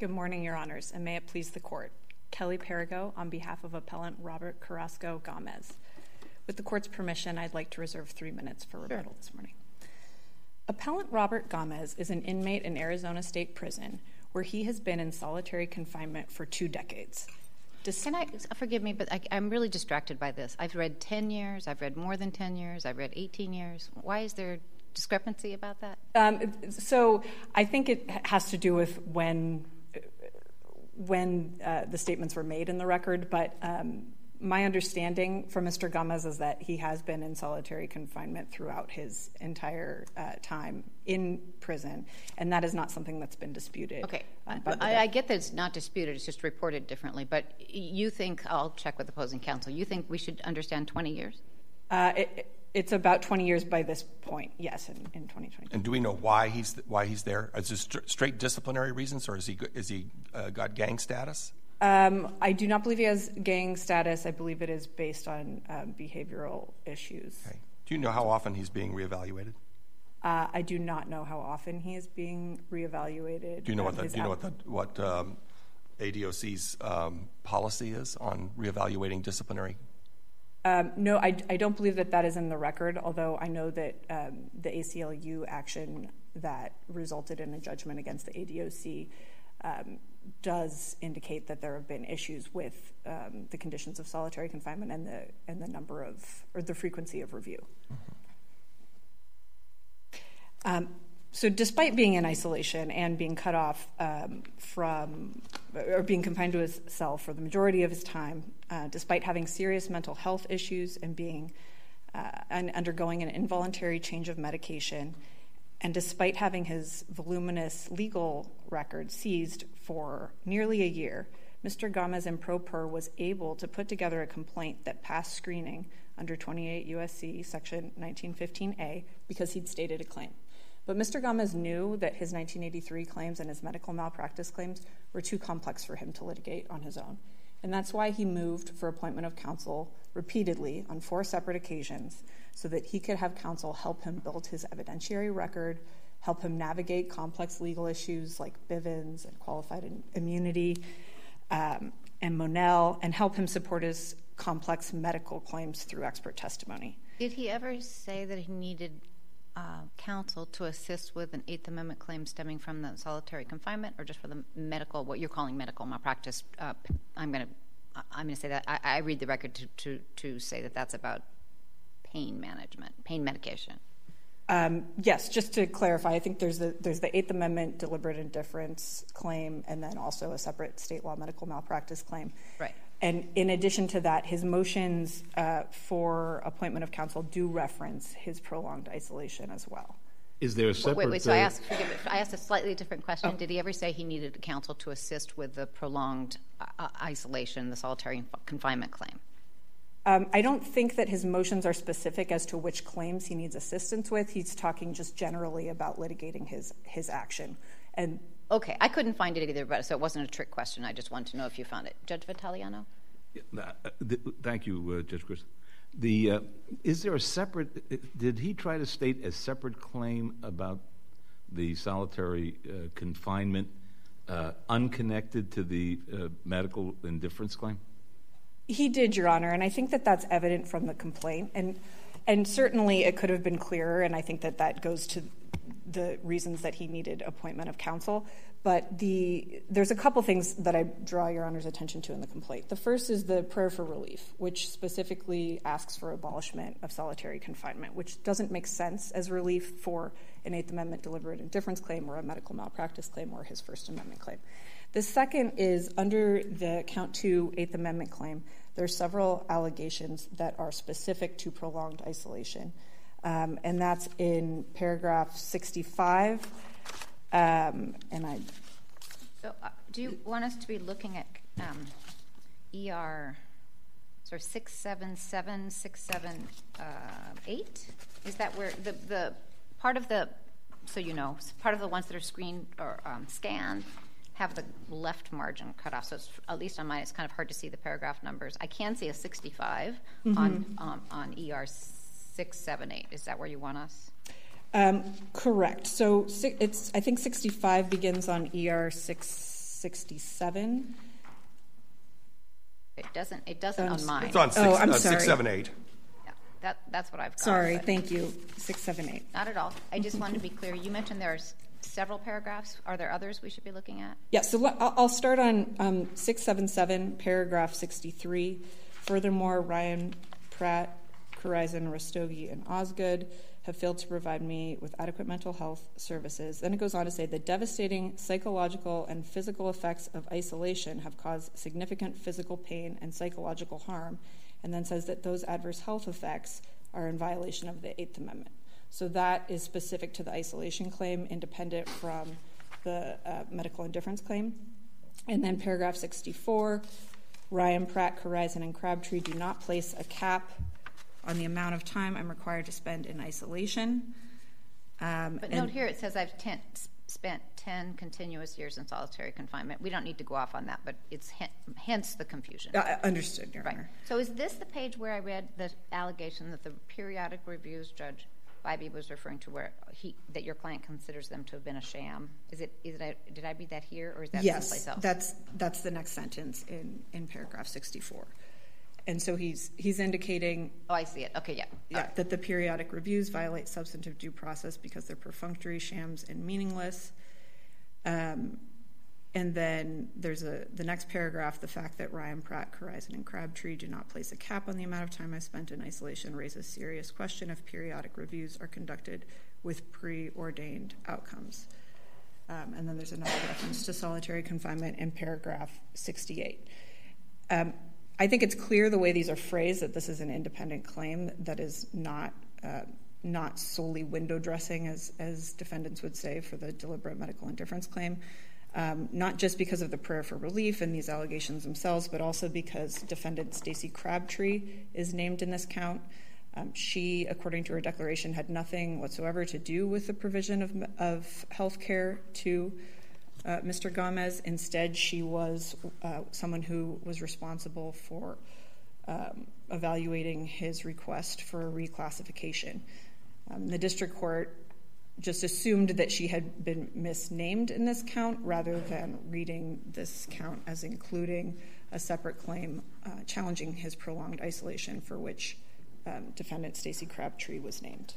Good morning, Your Honors, and may it please the Court. Kelly Perigo on behalf of Appellant Robert Carrasco-Gomez. With the Court's permission, I'd like to reserve 3 minutes for rebuttal this morning. Appellant Robert Gomez is an inmate in Arizona State Prison where he has been in solitary confinement for 2 decades. Forgive me, but I'm really distracted by this. I've read 10 years, I've read more than 10 years, I've read 18 years. Why is there discrepancy about that? So I think it has to do with when the statements were made in the record, but my understanding from Mr. Gomez is that he has been in solitary confinement throughout his entire time in prison, and that is not something that's been disputed. Okay, I get that it's not disputed, it's just reported differently, but you think, I'll check with opposing counsel, you think we should understand 20 years? It's about 20 years by this point, yes, in 2020. And do we know why he's there? Is it straight disciplinary reasons, or is he got gang status? I do not believe he has gang status. I believe it is based on behavioral issues. Okay. Do you know how often he's being reevaluated? I do not know how often he is being reevaluated. Do you know what ADOC's policy is on reevaluating disciplinary? No, I don't believe that is in the record, although I know that the ACLU action that resulted in a judgment against the ADOC does indicate that there have been issues with the conditions of solitary confinement and the number of, or the frequency of review. So despite being in isolation and being cut off from, or being confined to his cell for the majority of his time, despite having serious mental health issues and undergoing an involuntary change of medication, and despite having his voluminous legal record seized for nearly a year, Mr. Gomez in pro per was able to put together a complaint that passed screening under 28 U.S.C. section 1915A because he'd stated a claim. But Mr. Gomez knew that his 1983 claims and his medical malpractice claims were too complex for him to litigate on his own. And that's why he moved for appointment of counsel repeatedly on 4 separate occasions so that he could have counsel help him build his evidentiary record, help him navigate complex legal issues like Bivens and qualified immunity and Monell, and help him support his complex medical claims through expert testimony. Did he ever say that he needed counsel to assist with an Eighth Amendment claim stemming from the solitary confinement, or just for the medical, what you're calling medical malpractice? I'm going to say that I read the record to say that that's about pain management, pain medication. Yes, just to clarify, I think there's the Eighth Amendment deliberate indifference claim, and then also a separate state law medical malpractice claim. Right. And in addition to that, his motions for appointment of counsel do reference his prolonged isolation as well. Is there a separate... Wait, so I asked a slightly different question. Oh. Did he ever say he needed counsel to assist with the prolonged isolation, the solitary confinement claim? I don't think that his motions are specific as to which claims he needs assistance with. He's talking just generally about litigating his action. And okay, I couldn't find it either, so it wasn't a trick question. I just wanted to know if you found it. Judge Vitaliano? Thank you, Judge Chris. Is there a separate... Did he try to state a separate claim about the solitary confinement unconnected to the medical indifference claim? He did, Your Honor, and I think that that's evident from the complaint. And certainly it could have been clearer, and I think that goes to the reasons that he needed appointment of counsel. But there's a couple things that I draw Your Honor's attention to in the complaint. The first is the prayer for relief, which specifically asks for abolishment of solitary confinement, which doesn't make sense as relief for an Eighth Amendment deliberate indifference claim or a medical malpractice claim or his First Amendment claim. The second is under the Count 2 Eighth Amendment claim, there are several allegations that are specific to prolonged isolation. And that's in paragraph 65. So do you want us to be looking at ER sort of 677, 678? Is that where the part of the, so you know, part of the ones that are screened or scanned have the left margin cut off. So it's, at least on mine, it's kind of hard to see the paragraph numbers. I can see a 65 on ER 678. Is that where you want us? Correct. So I think 65 begins on ER 6 67. It doesn't on mine. It's on I'm sorry. 678. Yeah, that's what I've got. Sorry, but thank you. 678. Not at all. I just wanted to be clear. You mentioned there are several paragraphs. Are there others we should be looking at? Yeah, so I'll start on 677, paragraph 63. Furthermore, Ryan, Pratt, Corizon, Rastogi, and Osgood have failed to provide me with adequate mental health services. Then it goes on to say the devastating psychological and physical effects of isolation have caused significant physical pain and psychological harm, and then says that those adverse health effects are in violation of the Eighth Amendment. So that is specific to the isolation claim, independent from the medical indifference claim. And then paragraph 64, Ryan, Pratt, Corizon, and Crabtree do not place a cap on the amount of time I'm required to spend in isolation. But note here, it says I've spent 10 continuous years in solitary confinement. We don't need to go off on that, but it's hence the confusion. Understood, Your Honor. So is this the page where I read the allegation that the periodic reviews Judge Bybee was referring to, where that your client considers them to have been a sham? Did I read that here, or is that someplace else? Yes, that's the next sentence in paragraph 64. And so he's indicating... Oh, I see it. Okay, yeah. That the periodic reviews violate substantive due process because they're perfunctory, shams, and meaningless. And then there's the next paragraph, the fact that Ryan, Pratt, Corizon, and Crabtree do not place a cap on the amount of time I spent in isolation raises serious question if periodic reviews are conducted with preordained outcomes. And then there's another reference to solitary confinement in paragraph 68. I think it's clear the way these are phrased that this is an independent claim that is not solely window dressing, as defendants would say, for the deliberate medical indifference claim. Not just because of the prayer for relief and these allegations themselves, but also because defendant Stacey Crabtree is named in this count. She, according to her declaration, had nothing whatsoever to do with the provision of health care to Mr. Gomez. Instead, she was someone who was responsible for evaluating his request for reclassification. The district court just assumed that she had been misnamed in this count rather than reading this count as including a separate claim challenging his prolonged isolation, for which defendant Stacey Crabtree was named.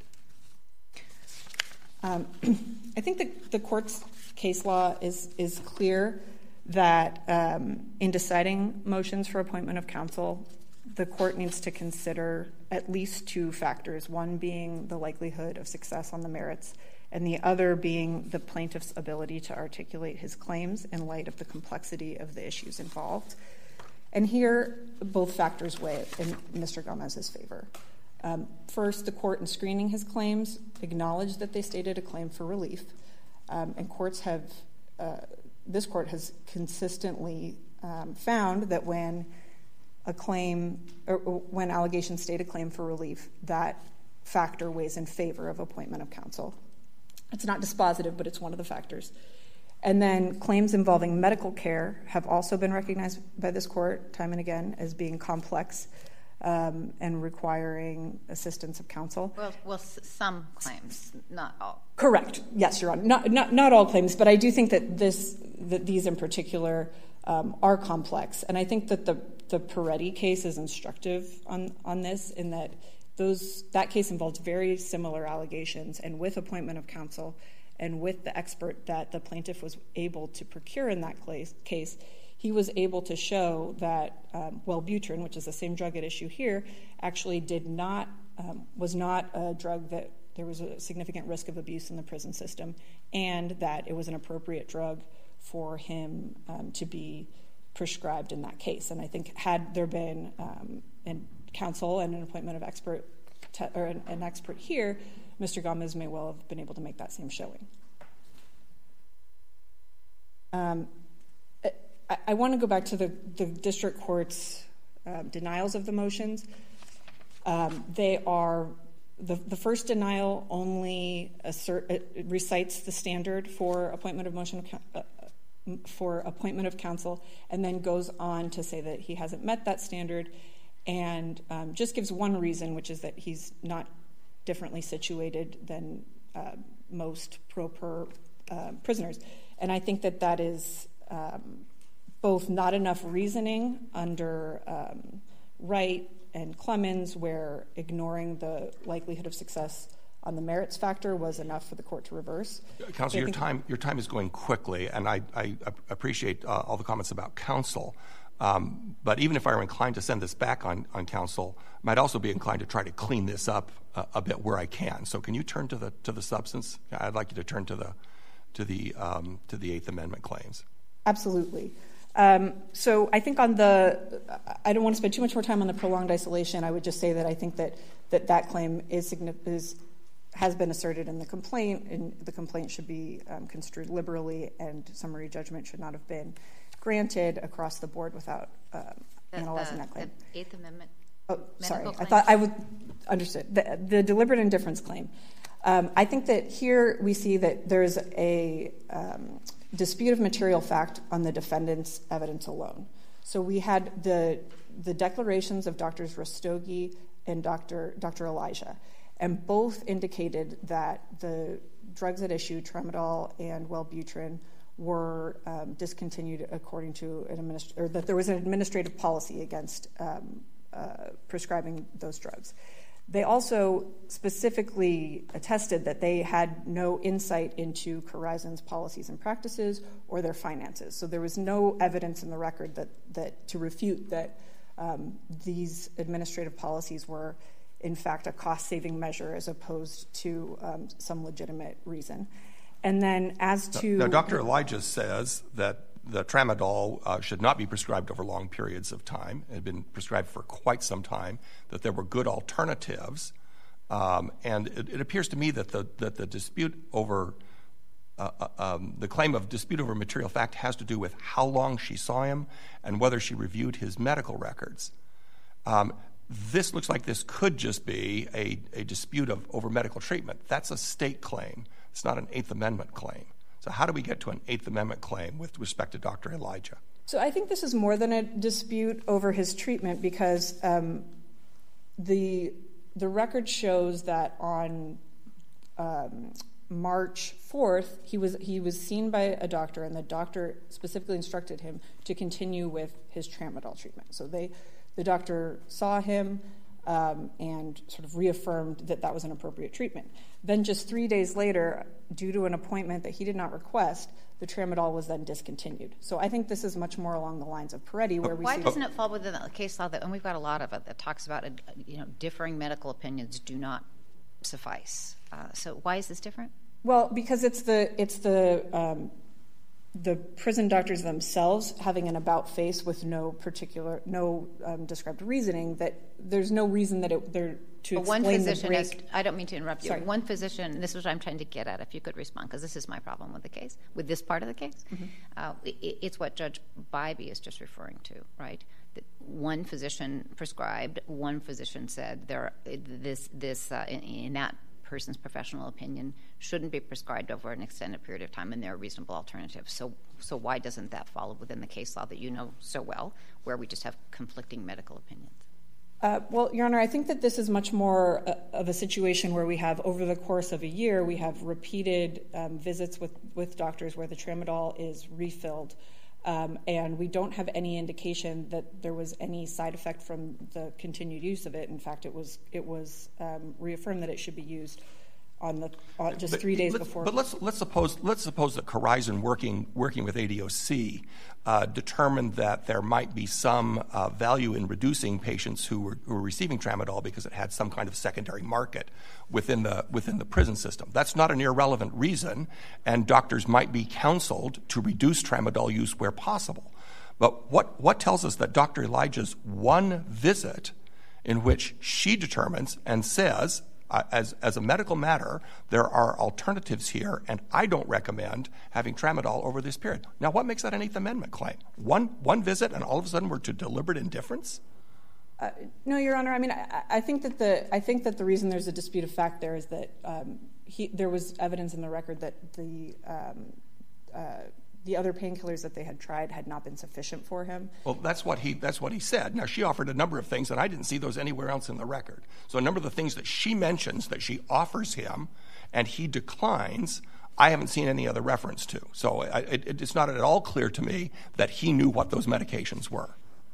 I think the court's case law is clear that in deciding motions for appointment of counsel, the court needs to consider at least two factors, one being the likelihood of success on the merits, and the other being the plaintiff's ability to articulate his claims in light of the complexity of the issues involved. And here, both factors weigh in Mr. Gomez's favor. First, the court, in screening his claims, acknowledged that they stated a claim for relief, and this court has consistently found that when when allegations state a claim for relief, that factor weighs in favor of appointment of counsel. It's not dispositive, but it's one of the factors. And then claims involving medical care have also been recognized by this court time and again as being complex and requiring assistance of counsel. Well, some claims, not all. Correct. Yes, Your Honor. Not all claims, but I do think that these in particular are complex. And I think that the Peretti case is instructive on this, in that that case involved very similar allegations, and with appointment of counsel and with the expert that the plaintiff was able to procure in that case, he was able to show that Wellbutrin, which is the same drug at issue here, actually was not a drug that there was a significant risk of abuse in the prison system, and that it was an appropriate drug for him to be prescribed in that case. And I think had there been counsel and an appointment of expert or an expert here, Mr. Gomez may well have been able to make that same showing. I want to go back to the district court's denials of the motions. They are the first denial only recites the standard for appointment of counsel, and then goes on to say that he hasn't met that standard, and just gives one reason, which is that he's not differently situated than most pro per prisoners. And I think that is both not enough reasoning under Wright and Clemens, where ignoring the likelihood of success on the merits factor was enough for the court to reverse. Counsel, your time is going quickly, and I appreciate all the comments about counsel. But even if I were inclined to send this back on counsel, I might also be inclined to try to clean this up a bit where I can. So can you turn to the substance? I'd like you to turn to the Eighth Amendment claims. Absolutely. So I think I don't want to spend too much more time on the prolonged isolation. I would just say that I think that claim has been asserted in the complaint, and the complaint should be construed liberally, and summary judgment should not have been granted across the board without analyzing that claim. The Eighth Amendment. Oh, sorry. Claim? I thought I would understood the deliberate indifference claim. I think that here we see that there's a dispute of material fact on the defendant's evidence alone. So we had the declarations of Drs. Rastogi and Dr. Elijah, and both indicated that the drugs at issue, tramadol and Wellbutrin, were discontinued according to or that there was an administrative policy against prescribing those drugs. They also specifically attested that they had no insight into Corizon's policies and practices or their finances. So there was no evidence in the record that to refute that these administrative policies were, in fact, a cost-saving measure as opposed to some legitimate reason. And then as to... Now, Dr. Elijah says that the tramadol should not be prescribed over long periods of time. It had been prescribed for quite some time, that there were good alternatives. And it appears to me that the dispute over... the claim of dispute over material fact has to do with how long she saw him and whether she reviewed his medical records. This looks like this could just be a dispute over medical treatment. That's a state claim. It's not an Eighth Amendment claim. So how do we get to an Eighth Amendment claim with respect to Dr. Elijah? So I think this is more than a dispute over his treatment, because the record shows that on March 4th, he was seen by a doctor, and the doctor specifically instructed him to continue with his tramadol treatment. So the doctor saw him and sort of reaffirmed that was an appropriate treatment. Then just 3 days later, due to an appointment that he did not request, the tramadol was then discontinued. So I think this is much more along the lines of Peretti, where we Why see... doesn't it fall within the case law and we've got a lot of it that talks about differing medical opinions do not suffice. So why is this different? Well, because it's the prison doctors themselves having an about face with no described reasoning, that there's no reason that they're to explain one physician the break. I don't mean to interrupt you. Sorry. One physician, and this is what I'm trying to get at, if you could respond, because this is my problem with the case, with this part of the case. Mm-hmm. It's what Judge Bybee is just referring to, right? That one physician prescribed, one physician said in that person's professional opinion shouldn't be prescribed over an extended period of time, and there are reasonable alternatives. So why doesn't that fall within the case law that you know so well, where we just have conflicting medical opinions? Well, Your Honor, I think that this is much more of a situation where we have, over the course of a year, we have repeated visits with doctors where the tramadol is refilled, and we don't have any indication that there was any side effect from the continued use of it. In fact, it was reaffirmed that it should be used on just 3 days before. But let's suppose that Corizon, working with ADOC, determined that there might be some value in reducing patients who were receiving tramadol because it had some kind of secondary market within the prison system. That's not an irrelevant reason, and doctors might be counseled to reduce tramadol use where possible. But what tells us that Dr. Elijah's one visit, in which she determines and says, as a medical matter, there are alternatives here, and I don't recommend having tramadol over this period. Now, what makes that an Eighth Amendment claim? One visit, and all of a sudden we're to deliberate indifference? No, Your Honor. I mean, I think that the reason there's a dispute of fact there is that there was evidence in the record that the other painkillers that they had tried had not been sufficient for him. Well, that's what he said. Now, she offered a number of things, and I didn't see those anywhere else in the record. So a number of the things that she mentions that she offers him and he declines I haven't seen any other reference to. So it's not at all clear to me that he knew what those medications were.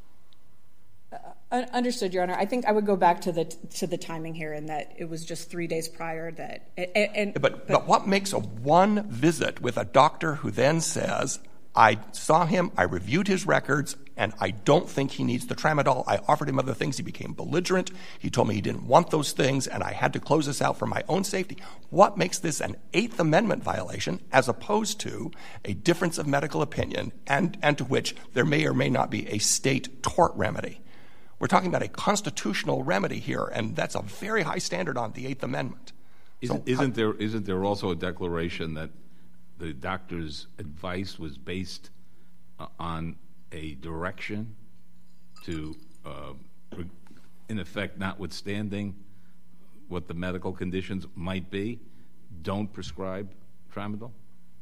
Understood, Your Honor. I think I would go back to the timing here, and that it was just 3 days prior that. But what makes a one visit with a doctor who then says, I saw him, I reviewed his records, and I don't think he needs the tramadol. I offered him other things. He became belligerent. He told me he didn't want those things, and I had to close this out for my own safety. What makes this an Eighth Amendment violation as opposed to a difference of medical opinion and to which there may or may not be a state tort remedy? We're talking about a constitutional remedy here, and that's a very high standard on the Eighth Amendment. Isn't there also a declaration that the doctor's advice was based on a direction to, in effect, notwithstanding what the medical conditions might be, don't prescribe tramadol?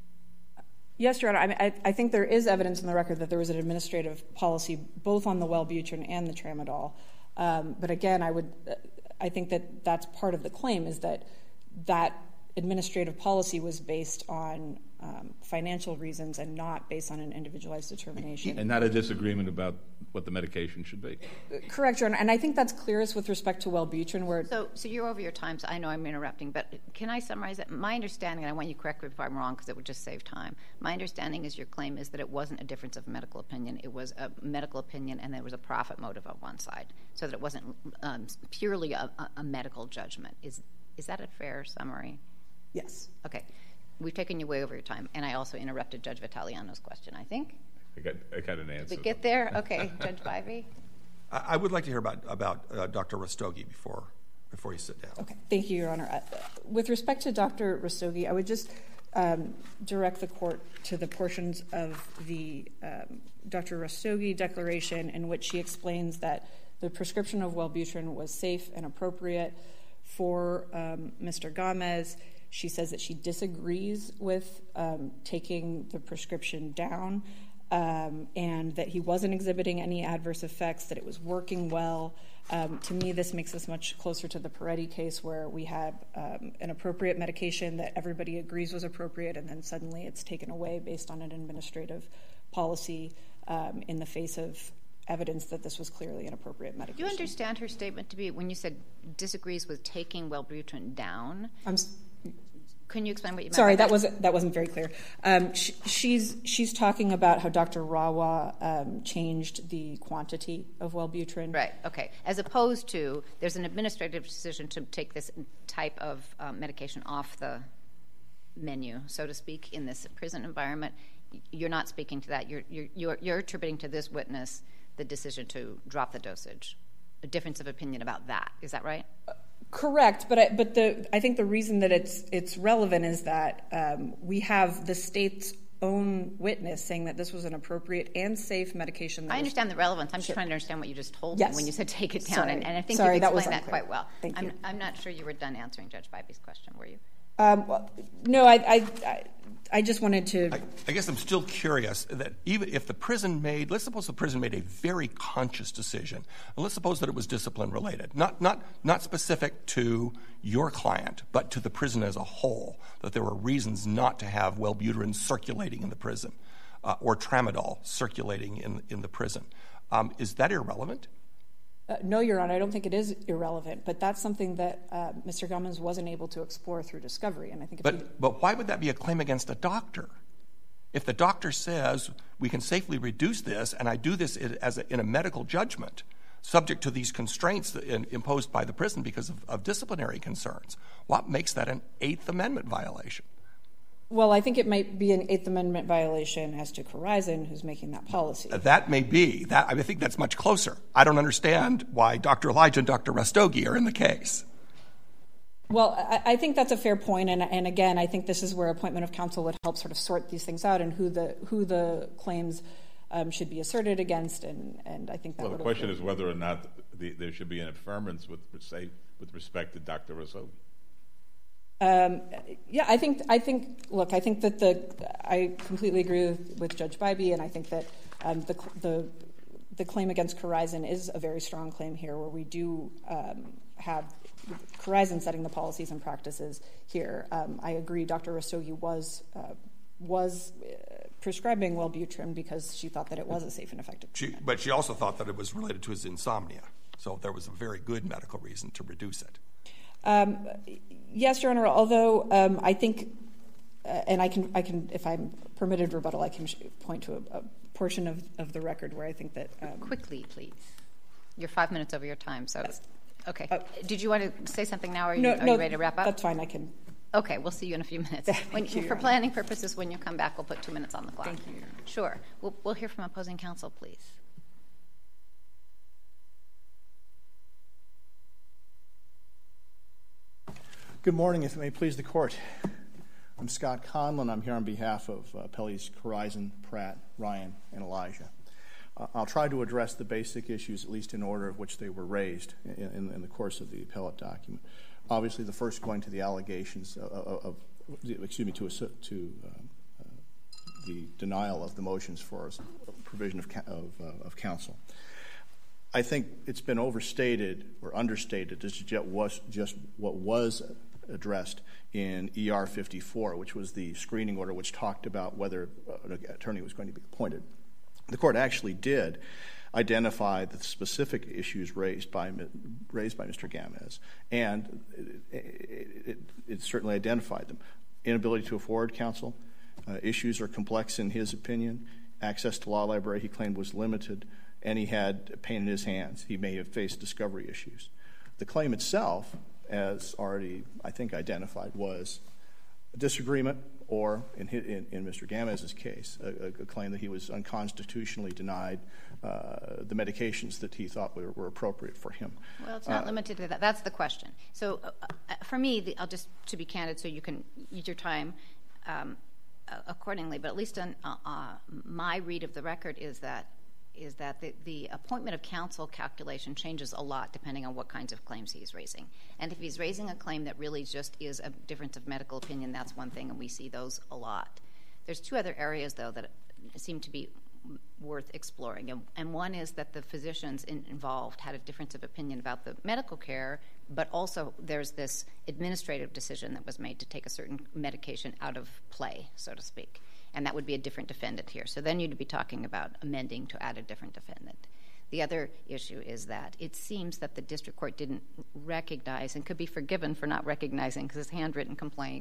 Yes, Your Honor. I mean, I think there is evidence in the record that there was an administrative policy both on the Wellbutrin and the tramadol. But again, I think that that's part of the claim, is that administrative policy was based on financial reasons and not based on an individualized determination. And not a disagreement about what the medication should be. Correct, Your Honor. And I think that's clearest with respect to Wellbutrin, where... So you're over your time, so I know I'm interrupting, but can I summarize it? My understanding, and I want you to correct me if I'm wrong because it would just save time, my understanding is your claim is that it wasn't a difference of medical opinion. It was a medical opinion and there was a profit motive on one side, so that it wasn't purely a medical judgment. Is that a fair summary? Yes. Okay. We've taken you way over your time, and I also interrupted Judge Vitaliano's question, I think. I got an answer. Did we get there? Okay. Judge Bivey? I would like to hear about Dr. Rastogi before you sit down. Okay. Thank you, Your Honor. With respect to Dr. Rastogi, I would just direct the court to the portions of the Dr. Rastogi declaration in which she explains that the prescription of Wellbutrin was safe and appropriate for Mr. Gomez. She says that she disagrees with taking the prescription down and that he wasn't exhibiting any adverse effects, that it was working well. To me, this makes us much closer to the Peretti case where we have an appropriate medication that everybody agrees was appropriate, and then suddenly it's taken away based on an administrative policy in the face of evidence that this was clearly an appropriate medication. Do you understand her statement to be, when you said disagrees with taking Wellbutrin down? Can you explain what you meant? Sorry, that wasn't very clear. She's talking about how Dr. Rawa changed the quantity of Wellbutrin. Right. Okay. As opposed to, there's an administrative decision to take this type of medication off the menu, so to speak, in this prison environment. You're not speaking to that. You're attributing to this witness the decision to drop the dosage. A difference of opinion about that. Is that right? Correct, but I think the reason that it's relevant is that we have the state's own witness saying that this was an appropriate and safe medication. I understand the relevance. I'm just trying to understand what you just told me when you said take it down, Sorry. and I think you explained that quite well. Thank you. I'm not sure you were done answering Judge Bivey's question, were you? No, I just wanted to... I guess I'm still curious that even if the prison let's suppose the prison made a very conscious decision, and let's suppose that it was discipline related, not specific to your client, but to the prison as a whole, that there were reasons not to have Wellbutrin circulating in the prison or tramadol circulating in the prison. Is that irrelevant? No, Your Honor, I don't think it is irrelevant, but that's something that Mr. Gomez wasn't able to explore through discovery. And I think but why would that be a claim against a doctor? If the doctor says we can safely reduce this, and I do this in a medical judgment, subject to these constraints imposed by the prison because of disciplinary concerns, what makes that an Eighth Amendment violation? Well, I think it might be an Eighth Amendment violation as to Corizon, who's making that policy. That may be. I think that's much closer. I don't understand why Dr. Elijah and Dr. Rastogi are in the case. Well, I think that's a fair point, and again, I think this is where appointment of counsel would help sort of sort these things out and who the claims should be asserted against, and I think that. Well, the question is whether or not there should be an affirmance with respect to Dr. Rastogi. Yeah, I think that I completely agree with Judge Bybee, and I think that the claim against Corizon is a very strong claim here, where we do have Corizon setting the policies and practices here. I agree Dr. Rastogi was prescribing Wellbutrin because she thought that it was a safe and effective treatment. But she also thought that it was related to his insomnia. So there was a very good medical reason to reduce it. Yes, Your Honor, although I think, and I can, if I'm permitted rebuttal, I can point to a portion of the record where I think that... Quickly, please. You're 5 minutes over your time, so... Yes. Okay. Did you want to say something now, or are you ready to wrap up? That's fine, I can... Okay, we'll see you in a few minutes. For planning purposes, when you come back, we'll put 2 minutes on the clock. Thank you. Sure. We'll hear from opposing counsel, please. Good morning, if it may please the Court. I'm Scott Conlon. I'm here on behalf of appellees Corizon, Pratt, Ryan, and Elijah. I'll try to address the basic issues, at least in order of which they were raised in the course of the appellate document. Obviously, the first going to the allegations to the denial of the motions for provision of counsel. I think it's been overstated or understated to suggest just what was addressed in ER 54, which was the screening order which talked about whether an attorney was going to be appointed. The Court actually did identify the specific issues raised by Mr. Gamez, and it certainly identified them. Inability to afford counsel, issues are complex in his opinion, access to law library he claimed was limited, and he had pain in his hands. He may have faced discovery issues. The claim itself, as already I think identified, was a disagreement, or in Mr. Gamez's case, a claim that he was unconstitutionally denied the medications that he thought were appropriate for him. Well, it's not limited to that. That's the question. So for me, I'll just, to be candid, so you can use your time accordingly, but at least on my read of the record is that the appointment of counsel calculation changes a lot depending on what kinds of claims he's raising. And if he's raising a claim that really just is a difference of medical opinion, that's one thing, and we see those a lot. There's two other areas, though, that seem to be worth exploring. And one is that the physicians involved had a difference of opinion about the medical care, but also there's this administrative decision that was made to take a certain medication out of play, so to speak. And that would be a different defendant here. So then you'd be talking about amending to add a different defendant. The other issue is that it seems that the district court didn't recognize, and could be forgiven for not recognizing because it's a handwritten complaint,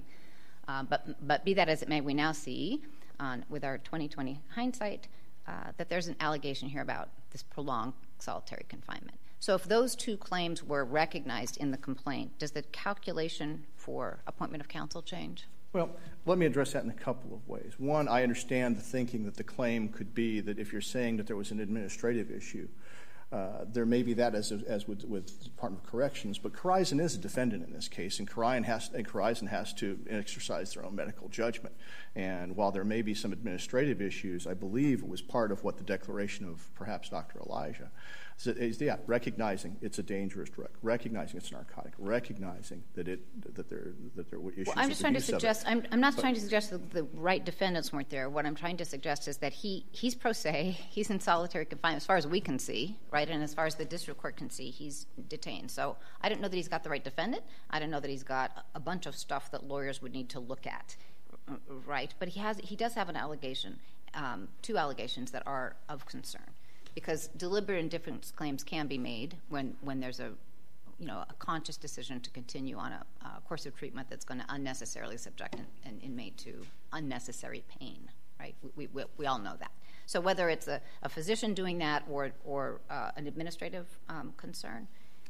but be that as it may, we now see with our 2020 hindsight that there's an allegation here about this prolonged solitary confinement. So if those two claims were recognized in the complaint, does the calculation for appointment of counsel change? Well, let me address that in a couple of ways. One, I understand the thinking that the claim could be that if you're saying that there was an administrative issue, there may be that as with the Department of Corrections, but Corizon is a defendant in this case, and Corizon has to exercise their own medical judgment. And while there may be some administrative issues, I believe it was part of what the declaration of perhaps Dr. Elijah is, recognizing it's a dangerous drug, recognizing it's narcotic, recognizing that there were issues. Well, I'm just trying to suggest. I'm not trying to suggest that the right defendants weren't there. What I'm trying to suggest is that he's pro se. He's in solitary confinement, as far as we can see, right? And as far as the district court can see, he's detained. So I don't know that he's got the right defendant. I don't know that he's got a bunch of stuff that lawyers would need to look at, right? But he does have an allegation, two allegations that are of concern. Because deliberate indifference claims can be made when there's a conscious decision to continue on a course of treatment that's going to unnecessarily subject an inmate to unnecessary pain, right? We all know that. So whether it's a physician doing that or an administrative concern,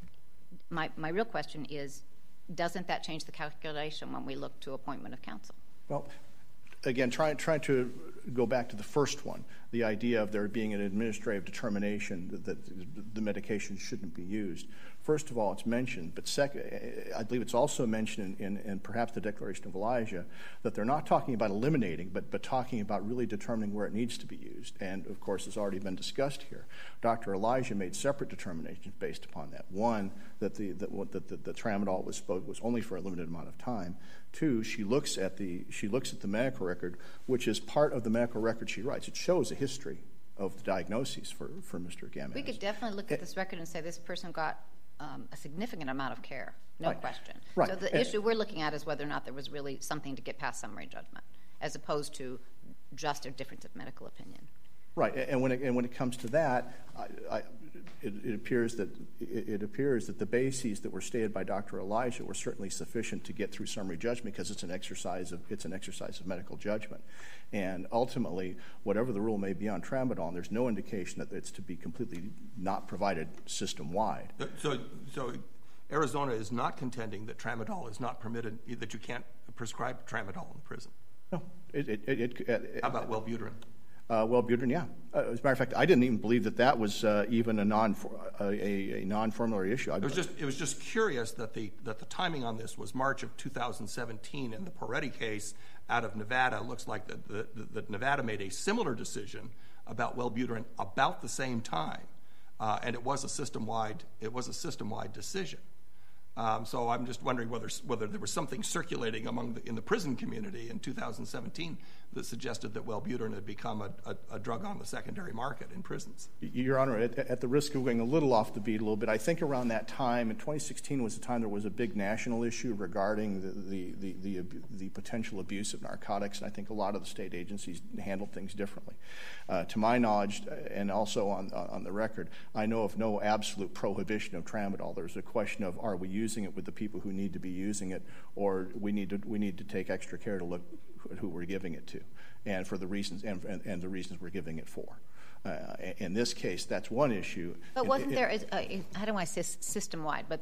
my real question is, doesn't that change the calculation when we look to appointment of counsel? Well, again, trying to go back to the first one, the idea of there being an administrative determination that the medication shouldn't be used. First of all, it's mentioned, but second, I believe it's also mentioned in perhaps the Declaration of Elijah that they're not talking about eliminating, but talking about really determining where it needs to be used. And, of course, it's already been discussed here. Dr. Elijah made separate determinations based upon that. One, that the tramadol was only for a limited amount of time. Two, she looks at the medical record, which is part of the medical record she writes. It shows a history of the diagnoses for Mr. Gamez. We could definitely look at this record and say this person got a significant amount of care, no question. Right. So the issue we're looking at is whether or not there was really something to get past summary judgment, as opposed to just a difference of medical opinion. Right, and when it comes to that, it appears that the bases that were stated by Dr. Elijah were certainly sufficient to get through summary judgment because it's an exercise of medical judgment, and ultimately, whatever the rule may be on tramadol, there's no indication that it's to be completely not provided system wide. So Arizona is not contending that tramadol is not permitted, that you can't prescribe tramadol in prison. No, how about Wellbutrin? Wellbutrin, yeah. As a matter of fact, I didn't even believe that was even a non-formulary issue. It was just curious that the timing on this was March of 2017, and the Peretti case out of Nevada looks like that Nevada made a similar decision about Wellbutrin about the same time, and it was a system-wide decision. So I'm just wondering whether there was something circulating in the prison community in 2017 that suggested that Wellbutrin had become a drug on the secondary market in prisons. Your Honor, at the risk of going a little off the beat a little bit, I think around that time, in 2016 was the time there was a big national issue regarding the potential abuse of narcotics, and I think a lot of the state agencies handled things differently. To my knowledge, and also on the record, I know of no absolute prohibition of tramadol. There's a question of, are we using it with the people who need to be using it, or we need to take extra care to look at who we're giving it to, and for the reasons and the reasons we're giving it for. In this case, that's one issue. But wasn't there? I don't want to say system-wide, but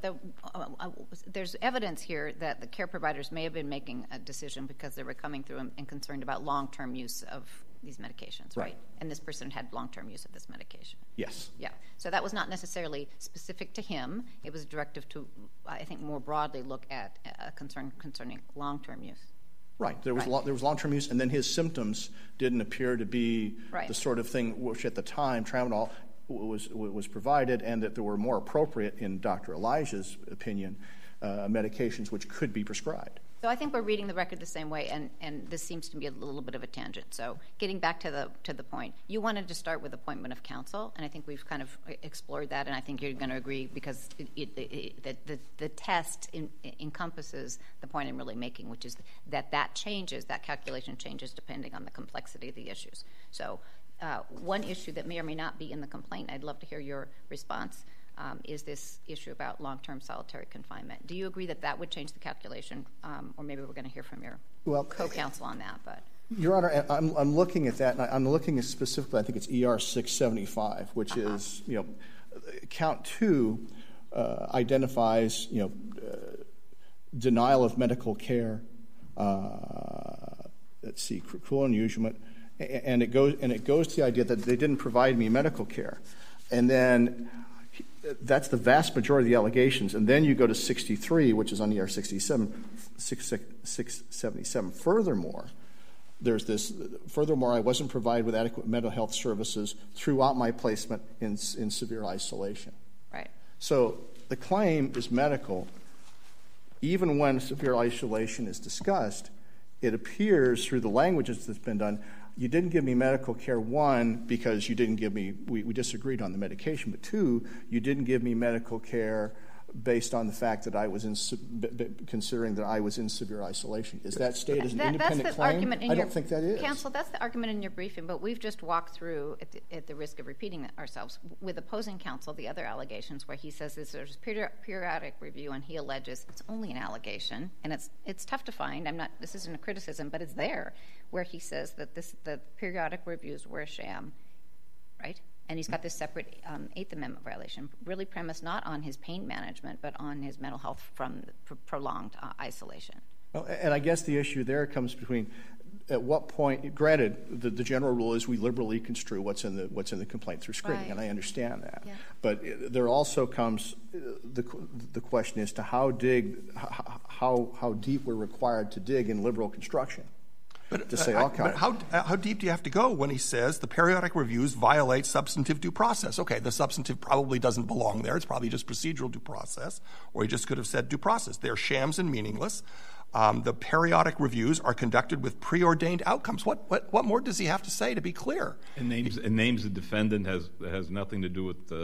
there's evidence here that the care providers may have been making a decision because they were coming through and concerned about long-term use of these medications, right? And this person had long-term use of this medication. Yes. Yeah. So that was not necessarily specific to him. It was a directive to, I think, more broadly look at a concern concerning long-term use. Right. There was long-term use, and then his symptoms didn't appear to be the sort of thing which at the time tramadol was provided, and that there were more appropriate, in Dr. Elijah's opinion, medications which could be prescribed. So I think we're reading the record the same way, and this seems to be a little bit of a tangent. So getting back to the point, you wanted to start with appointment of counsel, and I think we've kind of explored that, and I think you're going to agree because the test encompasses the point I'm really making, which is that calculation changes depending on the complexity of the issues. So one issue that may or may not be in the complaint, I'd love to hear your response, is this issue about long-term solitary confinement. Do you agree that would change the calculation? Or maybe we're going to hear from your co-counsel on that. But Your Honor, I'm looking at that, and I'm looking at specifically, I think it's ER 675, which is, count 2 identifies, denial of medical care, cruel unusual, and it goes to the idea that they didn't provide me medical care. And then that's the vast majority of the allegations. And then you go to 63, which is on ER 677. Furthermore, there's this, I wasn't provided with adequate mental health services throughout my placement in severe isolation. Right. So the claim is medical. Even when severe isolation is discussed, it appears through the languages that's been done, you didn't give me medical care, 1, because you didn't give me, we disagreed on the medication, but 2, you didn't give me medical care based on the fact that I was considering that I was in severe isolation. Is that stated as an independent claim? I don't think that is. Counsel, that's the argument in your briefing, but we've just walked through, at the risk of repeating ourselves, with opposing counsel, the other allegations where he says there's periodic review, and he alleges it's only an allegation, and it's tough to find. This isn't a criticism, but it's there, where he says that the periodic reviews were a sham, right? And he's got this separate Eighth Amendment violation, really premised not on his pain management, but on his mental health from prolonged isolation. Well, and I guess the issue there comes between at what point, granted, the general rule is we liberally construe what's in the complaint through screening, and I understand that. Yeah. But there also comes the question as to how deep we're required to dig in liberal construction. But how deep do you have to go when he says the periodic reviews violate substantive due process? Okay, the substantive probably doesn't belong there. It's probably just procedural due process, or he just could have said due process. They're shams and meaningless. The periodic reviews are conducted with preordained outcomes. What more does he have to say to be clear? And names the defendant has nothing to do with the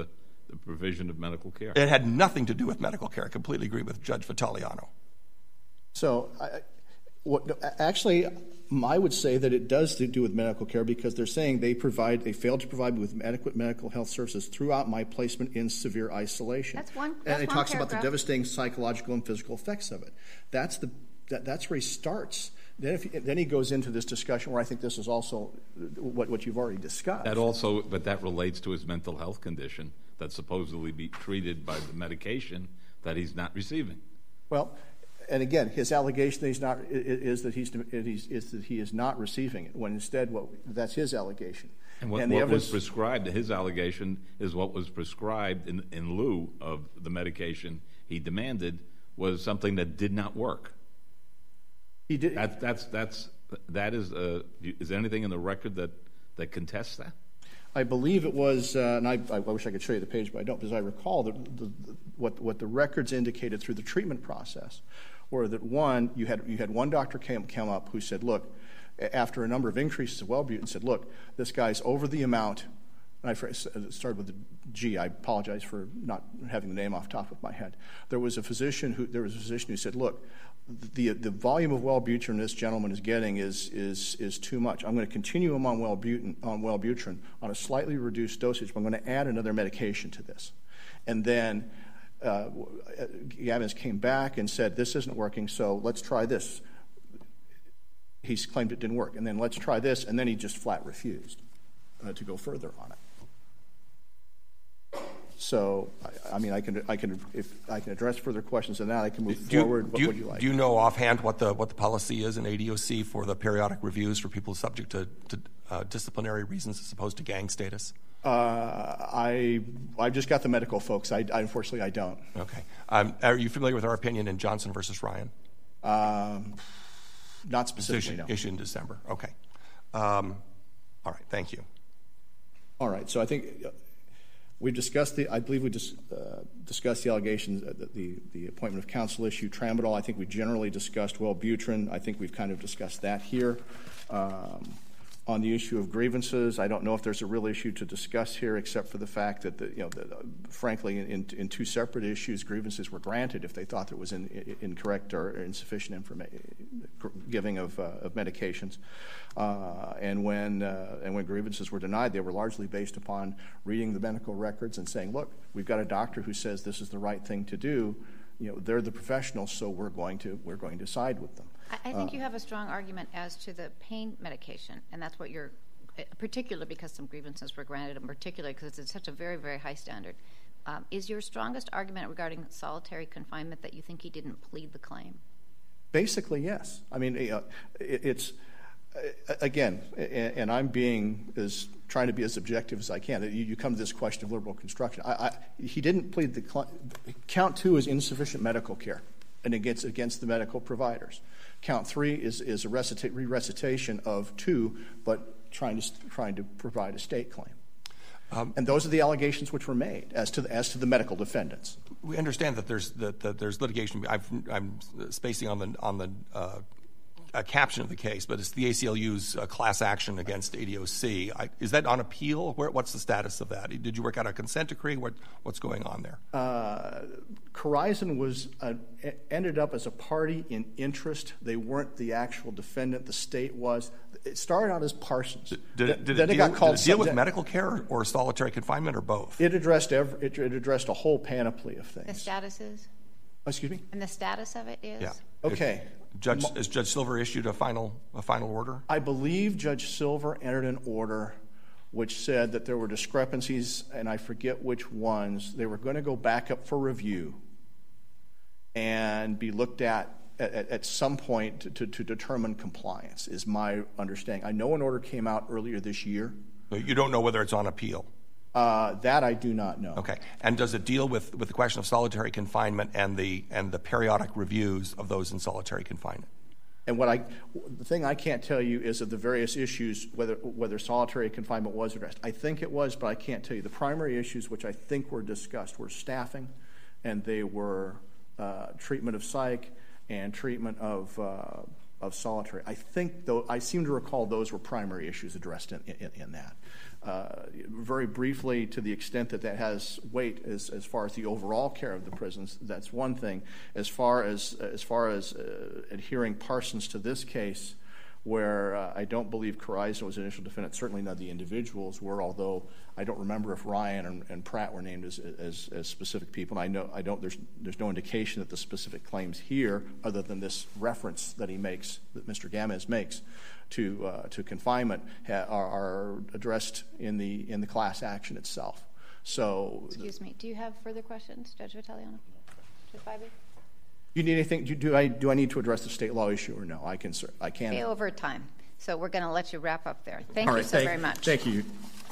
the provision of medical care. It had nothing to do with medical care. I completely agree with Judge Vitaliano. So, actually, I would say that it does do with medical care because they're saying they failed to provide me with adequate medical health services throughout my placement in severe isolation. That's one. And it talks about the devastating psychological and physical effects of it. That's where he starts. Then he goes into this discussion where I think this is also what you've already discussed. But that relates to his mental health condition that's supposedly be treated by the medication that he's not receiving. Well, and again, his allegation that is that he is not receiving it. When instead, that's his allegation. And what was prescribed, his allegation is what was prescribed in lieu of the medication he demanded was something that did not work. He did. Is there anything in the record that contests that? I believe it was, and I wish I could show you the page, but I don't, because I recall what the records indicated through the treatment process were that one, you had one doctor come up who said, look, after a number of increases of Wellbutrin, said, look, this guy's over the amount. And I started with the G. I apologize for not having the name off the top of my head. There was a physician who said, look, the volume of Wellbutrin this gentleman is getting is too much. I'm going to continue him on Wellbutrin on a slightly reduced dosage, but I'm going to add another medication to this. And then Gavins came back and said, this isn't working, so let's try this. He claimed it didn't work. And then let's try this, and then he just flat refused to go further on it. So, I mean, if I can address further questions than that, I can move forward. What would you like? Do you know offhand what the policy is in ADOC for the periodic reviews for people subject to disciplinary reasons as opposed to gang status? I just got the medical folks. Unfortunately, I don't. Okay. Are you familiar with our opinion in Johnson versus Ryan? Not specifically, no. Issued in December. Okay. All right. Thank you. All right. So I think we discussed discussed the allegations, the appointment of counsel issue, tramadol. I think we generally discussed Wellbutrin. I think we've kind of discussed that here. On the issue of grievances, I don't know if there's a real issue to discuss here, except for the fact that, frankly, in two separate issues, grievances were granted if they thought there was incorrect or insufficient giving of medications, and when grievances were denied, they were largely based upon reading the medical records and saying, "Look, we've got a doctor who says this is the right thing to do. They're the professionals, so we're going to side with them." I think you have a strong argument as to the pain medication, and that's what you're, particularly because some grievances were granted, and particularly because it's such a very, very high standard. Is your strongest argument regarding solitary confinement that you think he didn't plead the claim? Basically, yes. I mean, it's again, and I'm trying to be as objective as I can. You come to this question of liberal construction. He didn't plead the claim. Count 2 is insufficient medical care, and against the medical providers. Count 3 is a re-recitation of 2, but trying to provide a state claim. And those are the allegations which were made as to the medical defendants. We understand that there's litigation. I'm spacing on the caption of the case, but it's the ACLU's class action against ADOC. Is that on appeal? What's the status of that? Did you work out a consent decree? What's going on there? Corizon was ended up as a party in interest. They weren't the actual defendant. The state was. It started out as Parsons. Did it deal with medical care or solitary confinement or both? It addressed a whole panoply of things. The status is? Excuse me? And the status of it is? Yeah. Okay. Has Judge Silver issued a final order? I believe Judge Silver entered an order which said that there were discrepancies, and I forget which ones. They were going to go back up for review and be looked at some point to determine compliance, is my understanding. I know an order came out earlier this year. But you don't know whether it's on appeal? That I do not know. Okay. And does it deal with the question of solitary confinement and the periodic reviews of those in solitary confinement? And the thing I can't tell you is of the various issues whether solitary confinement was addressed. I think it was, but I can't tell you. The primary issues which I think were discussed were staffing, and they were treatment of psych and treatment of solitary. I think, though, I seem to recall those were primary issues addressed in that. Very briefly, to the extent that has weight as far as the overall care of the prisons, that's one thing. As far as adhering Parsons to this case, where I don't believe Corizon was an initial defendant, certainly none of the individuals were, although I don't remember if Ryan and Pratt were named as specific people. And there's no indication that the specific claims here, other than this reference that that Mr. Gamez makes to confinement, are addressed in the class action itself. So, excuse me. Do you have further questions, Judge Vitaliano? Judge Bybee? You need anything? Do I need to address the state law issue or no? I can. Okay, over time. So we're going to let you wrap up there. Thank you right, so very much. Thank you.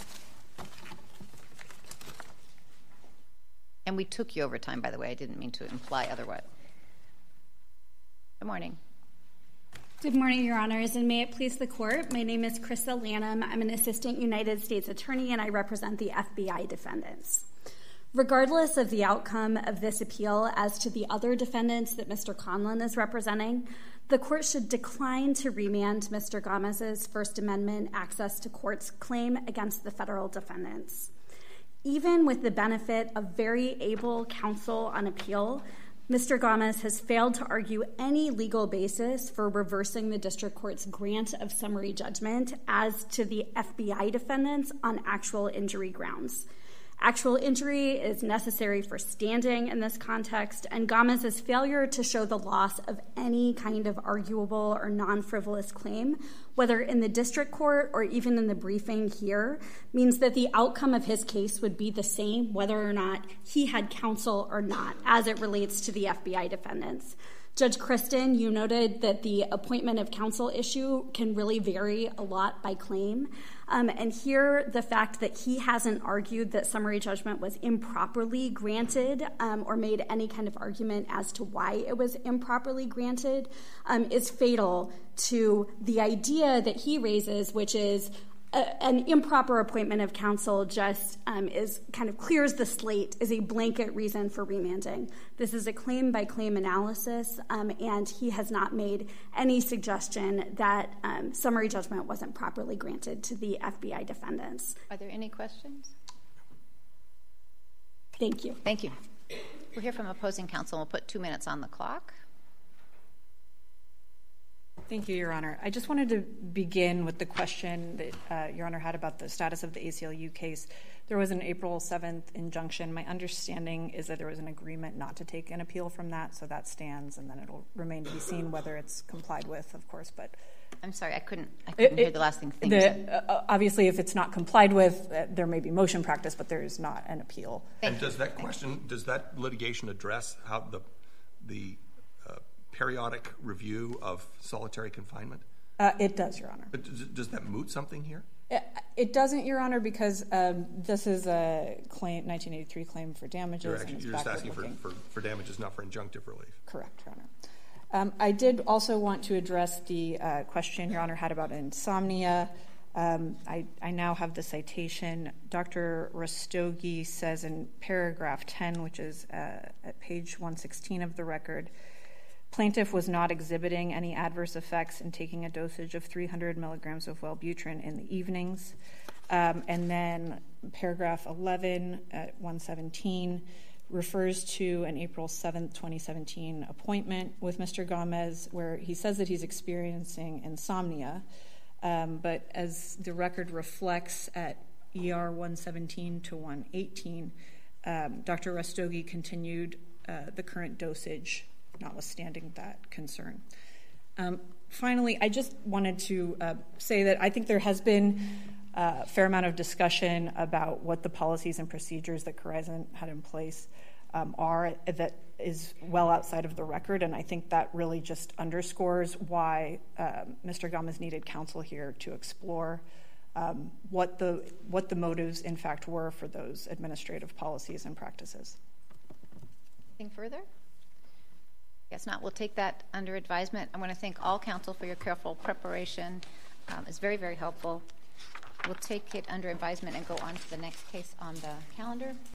And we took you over time, by the way. I didn't mean to imply otherwise. Good morning. Good morning, Your Honors, and may it please the Court. My name is Krista Lanham. I'm an Assistant United States Attorney, and I represent the FBI defendants. Regardless of the outcome of this appeal as to the other defendants that Mr. Conlon is representing, the Court should decline to remand Mr. Gamez's First Amendment access to courts claim against the federal defendants. Even with the benefit of very able counsel on appeal, Mr. Gamez has failed to argue any legal basis for reversing the district court's grant of summary judgment as to the FBI defendants on actual injury grounds. Actual injury is necessary for standing in this context, and Gamez's failure to show the loss of any kind of arguable or non-frivolous claim, whether in the district court or even in the briefing here, means that the outcome of his case would be the same whether or not he had counsel or not, as it relates to the FBI defendants. Judge Kristen, you noted that the appointment of counsel issue can really vary a lot by claim. And here, the fact that he hasn't argued that summary judgment was improperly granted or made any kind of argument as to why it was improperly granted is fatal to the idea that he raises, which is an improper appointment of counsel just is kind of clears the slate, is a blanket reason for remanding. This is a claim-by-claim analysis, and he has not made any suggestion that summary judgment wasn't properly granted to the FBI defendants. Are there any questions? Thank you. Thank you. We'll hear from opposing counsel. We'll put 2 minutes on the clock. Thank you, Your Honor. I just wanted to begin with the question that Your Honor had about the status of the ACLU case. There was an April 7th injunction. My understanding is that there was an agreement not to take an appeal from that, so that stands, and then it'll remain to be seen whether it's complied with, of course. But I'm sorry, I couldn't hear the last thing you said. Obviously, if it's not complied with, there may be motion practice, but there is not an appeal. And does that litigation address how the periodic review of solitary confinement? It does, Your Honor. But does that moot something here? It doesn't, Your Honor, because this is a 1983 claim for damages. You're just asking for damages, not for injunctive relief. Correct, Your Honor. I did also want to address the question Your Honor had about insomnia. I now have the citation. Dr. Rastogi says in paragraph 10, which is at page 116 of the record, plaintiff was not exhibiting any adverse effects in taking a dosage of 300 milligrams of Wellbutrin in the evenings. And then paragraph 11 at 117 refers to an April 7th, 2017 appointment with Mr. Gamez where he says that he's experiencing insomnia. But as the record reflects at ER 117 to 118, Dr. Rastogi continued the current dosage notwithstanding that concern. Finally, I just wanted to say that I think there has been a fair amount of discussion about what the policies and procedures that Corizon had in place are that is well outside of the record, and I think that really just underscores why Mr. Gamez needed counsel here to explore what the motives, in fact, were for those administrative policies and practices. Anything further? Guess not. We'll take that under advisement. I want to thank all counsel for your careful preparation. It's very, very helpful. We'll take it under advisement and go on to the next case on the calendar.